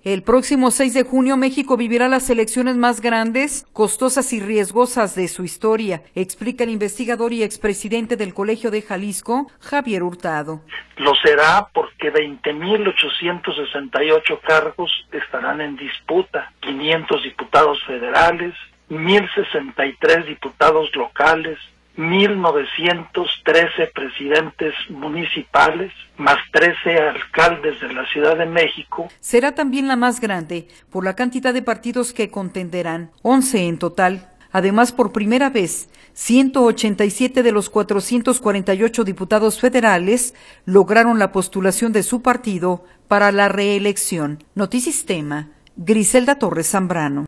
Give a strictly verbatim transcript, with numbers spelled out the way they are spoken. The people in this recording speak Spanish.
El próximo seis de junio México vivirá las elecciones más grandes, costosas y riesgosas de su historia, explica el investigador y expresidente del Colegio de Jalisco, Javier Hurtado. Lo será porque veinte mil ochocientos sesenta y ocho cargos estarán en disputa, quinientos diputados federales, mil sesenta y tres diputados locales, mil novecientos trece presidentes municipales, más trece alcaldes de la Ciudad de México. Será también la más grande por la cantidad de partidos que contenderán, once en total. Además, por primera vez, ciento ochenta y siete de los cuatrocientos cuarenta y ocho diputados federales lograron la postulación de su partido para la reelección. Notisistema, Griselda Torres Zambrano.